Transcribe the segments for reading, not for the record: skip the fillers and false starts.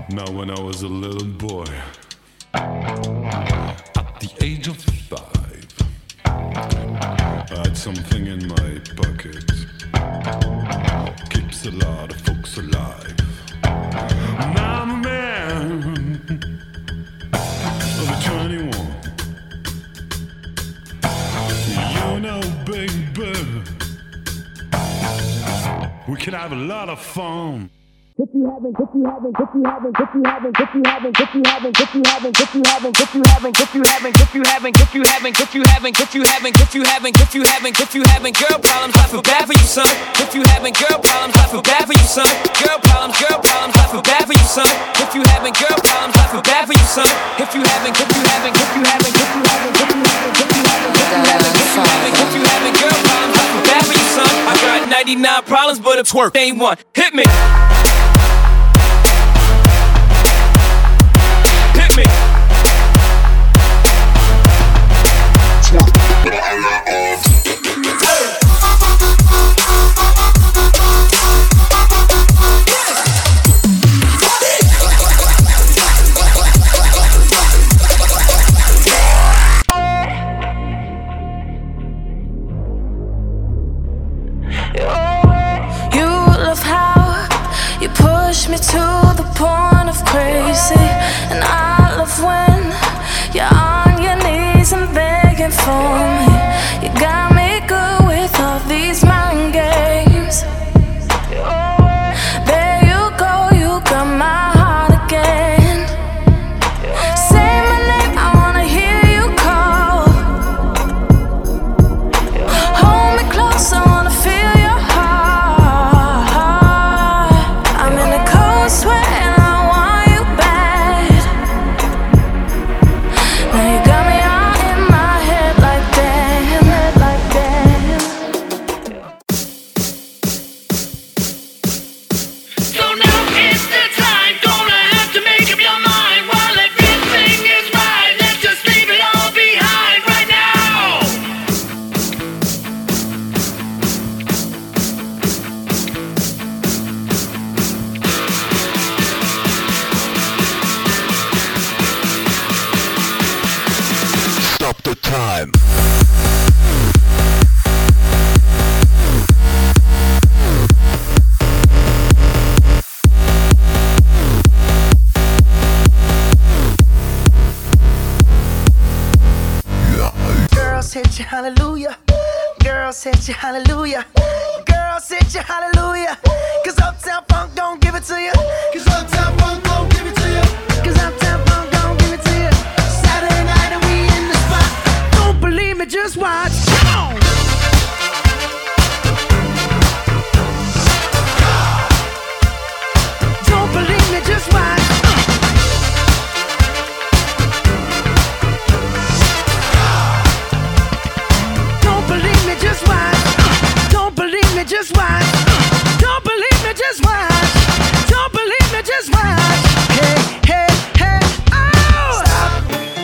Now when I was a little boy, at the age of 5, I had something in my pocket, keeps a lot of folks alive. Now I'm a man of 21. You know, baby, we can have a lot of fun. If you haven't, if you haven't, if you haven't, if you haven't, if you haven't, if you haven't, if you haven't, if you haven't, if you haven't, if you haven't, if you haven't, if you haven't, if you haven't, if you haven't, if you haven't, if you haven't, if you haven't, girl problems, I feel bad for you, son. If you haven't girl problems, I feel bad for you, son. Girl problems, I feel bad for you, son. If you haven't girl problems, I feel bad for you, son. If you haven't, if you haven't, if you haven't, if you haven't, if you haven't, if you haven't, if you haven't, if you haven't girl problems, I feel bad for you, son. I got 99 problems, but a twerk ain't one. Hit me. Me to the point of crazy, and I love when you're on your knees and begging for me. You got me good with all these mind games. There you go, you got my heart again. Say my name, I wanna hear you call. Hold me close, I wanna feel your heart. I'm in a cold sweat and I want you bad. Now you got me all in my head like damn, like damn. So now is the time, gonna have to make up your mind. While everything is right, let's just leave it all behind right now. Stop the time. Girls hit you hallelujah. Girls hit you hallelujah. Girls hit you hallelujah. Cause Uptown Funk don't give it to you. Cause Uptown Funk don't give it to you. Cause Uptown Funk don't give it to you. Saturday night and we in the spot. Don't believe me, just watch. Come on. Don't believe me, just watch. Don't believe me, just watch. Don't believe me, just watch. Don't believe me, just watch. Don't believe me, just watch. Hey, hey, hey, oh! Stop.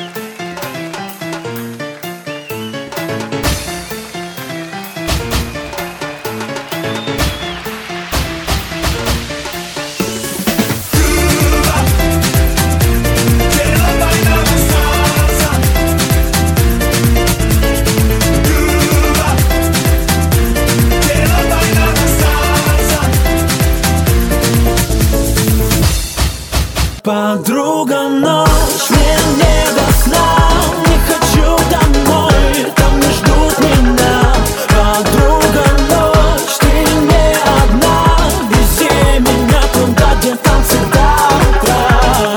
Подруга, ночь, мне не до сна. Не хочу домой, там не ждут меня. Подруга, ночь, ты не одна. Вези меня туда, где там всегда утро.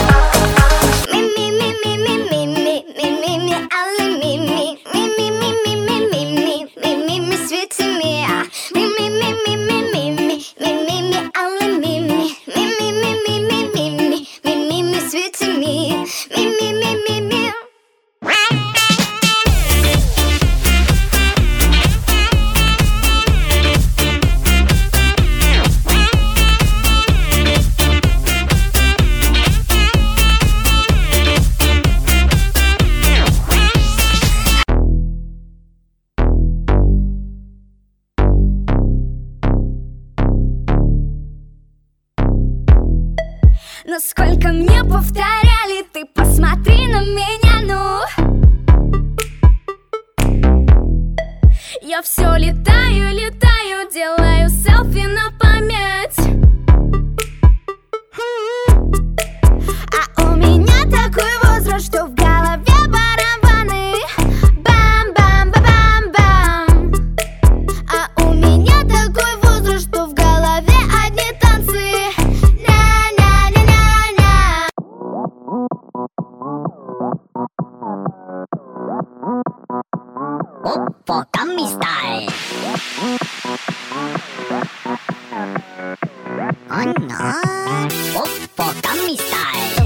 Sweet to me, me. Но сколько мне повторяли, ты посмотри на меня, ну. Я все летаю, летаю, делаю селфи на память. А у меня такой возраст, что в голове барабаны. Бам-бам-ба-бам-бам. А у меня такой возраст, что в голове одни танцы. На-на-на-на-на. Oppo Gammi Style. Oh no. Oppo Gammi Style.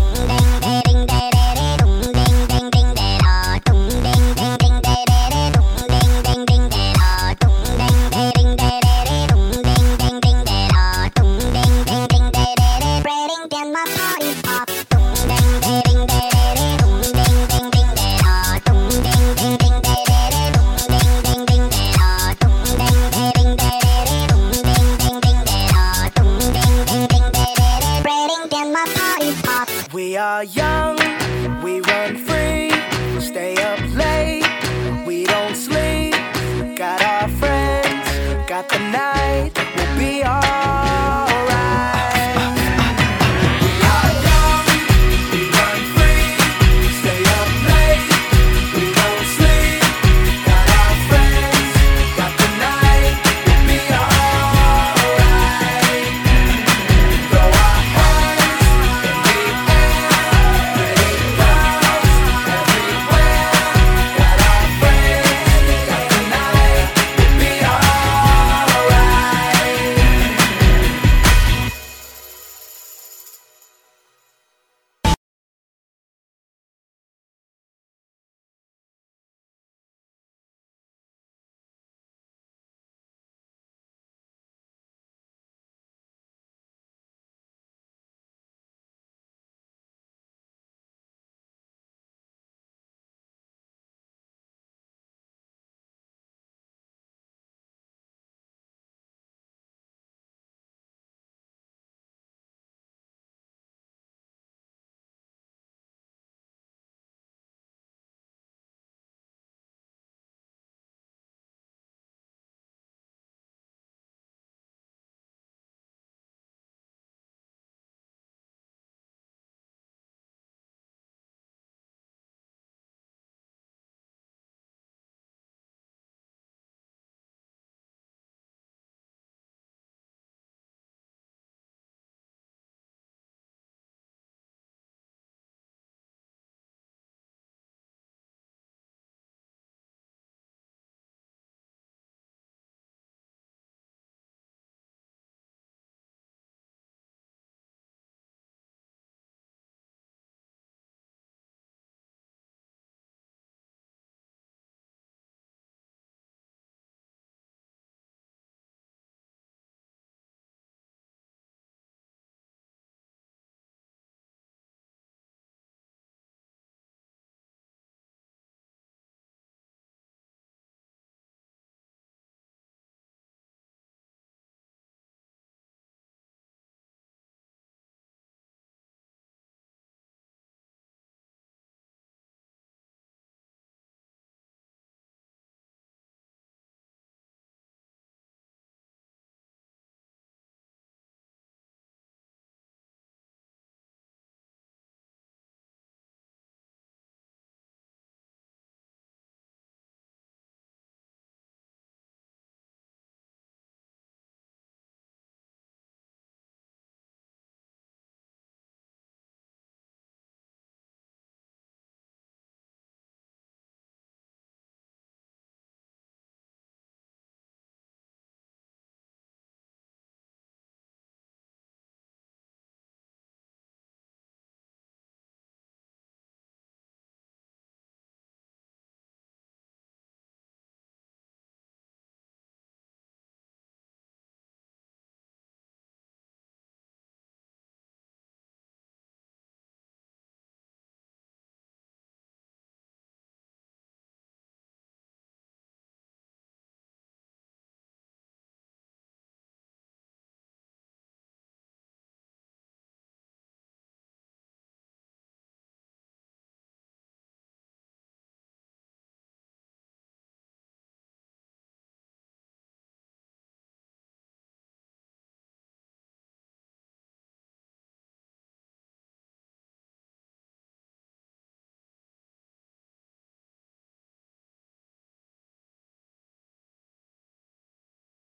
We are young, we run free, stay up late, we don't sleep. Got our friends, got the